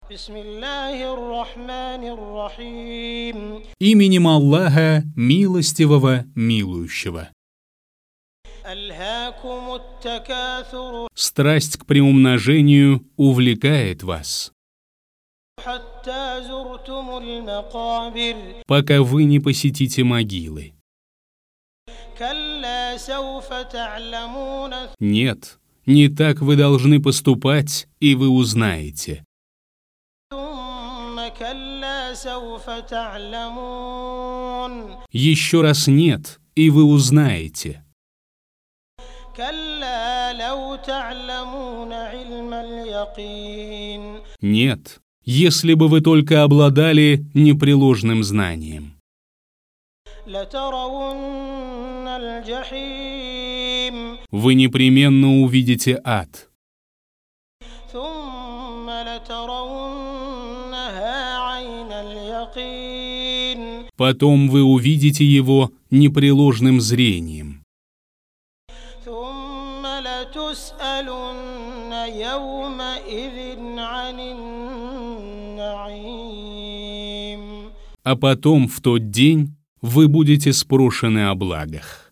Именем Аллаха, милостивого, милующего. Страсть к приумножению увлекает вас, пока вы не посетите могилы. Нет, не так вы должны поступать, и вы узнаете. Еще раз нет, и вы узнаете. Нет, если бы вы только обладали непреложным знанием. Вы непременно увидите ад. Потом вы увидите его непреложным зрением. А потом в тот день вы будете спрошены о благах.